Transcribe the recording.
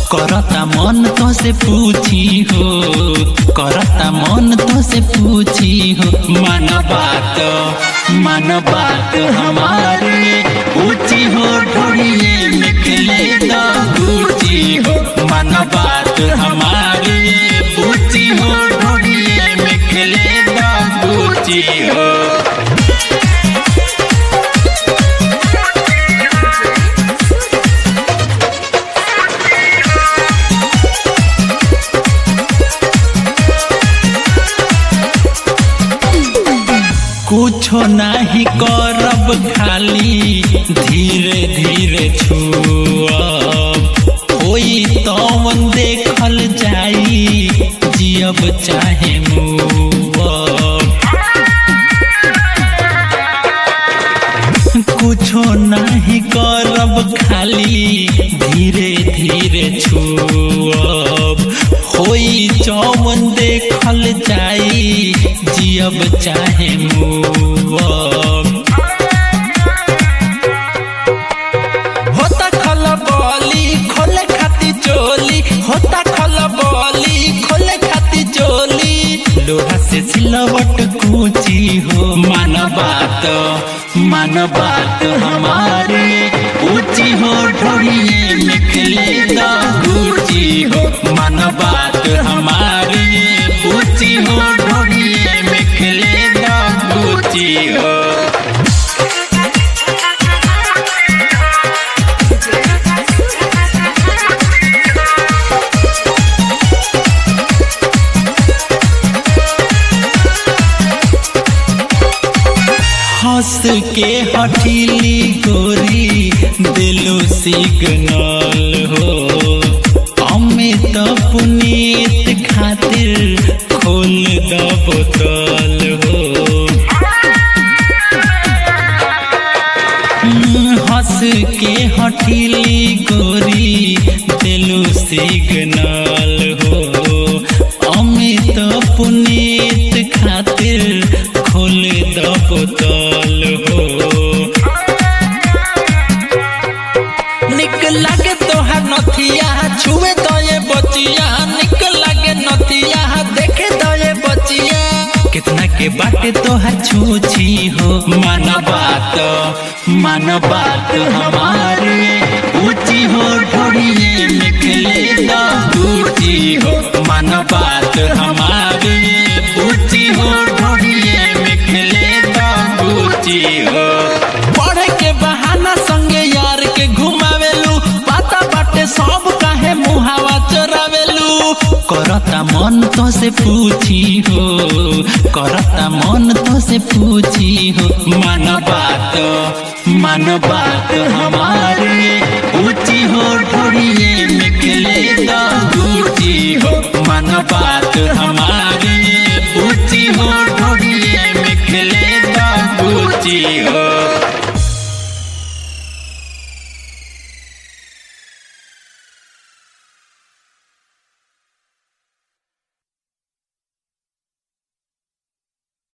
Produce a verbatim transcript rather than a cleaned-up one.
करता मन तो से पूछी हो, करता मन तो से पूछी हो। मन बात मन बात हमारे पूछी हो, ढोड़िए में खिले दा पूछी हो। मन बात हमारे पूछी हो, ढोड़िए में खिले दा पूछी हो। कुछो नहीं करब खाली धीरे धीरे छुअब, होई तवन देखल जाई जियब चाहे मुअब। कुछो नहीं करब खाली धीरे धीरे छुअब, होई चौवन देखल जाई जियब चाहे मुअब। होता खलबली खोले खाती चोली, होता खलबली खोले खाती चोली। लोहा से सिलवट कूची हो। मन बात मन बात हमारे ऊंची हो, ढोड़िए में खिले दा ऊंची हो। मन बात हमारे ऊंची हो, ढोड़िए में खिले दा ऊंची हो। हंस के हठीली गोरी दिलो सिग्नल हो, अमित पुनीत खातिर खोल द बोतल हो। हंस के हठीली गोरी दिलो सिग्नल हो, अमित पुनीत खातिर खोल द बोतल हो। निक लागे तोहार नथिया छुए तो ये बचिया, निक लागे नथिया देखे तो ये बचिया। कितना के बाटे तोहार छूछी हो। मन बात मन बात हमारे ऊंची हो, ढोड़िए में खिले दा ऊंची हो। मन बात हमारे ऊंची हो, ढोड़िए में खिले दा ऊंची हो। पढ़े के बहाना संगे यार के घुमावेलू, पाता बाटे सब काहे मुहावा चोरावेलू। करता मन तो से पूछी हो, करता मन तो से पूछी हो। मन बात मन बात हमारे ऊंची हो, ढोड़िए में खिले दा ऊंची हो। मन बात हमारे ऊंची हो, ढोड़िए में खिले दा ऊंची हो।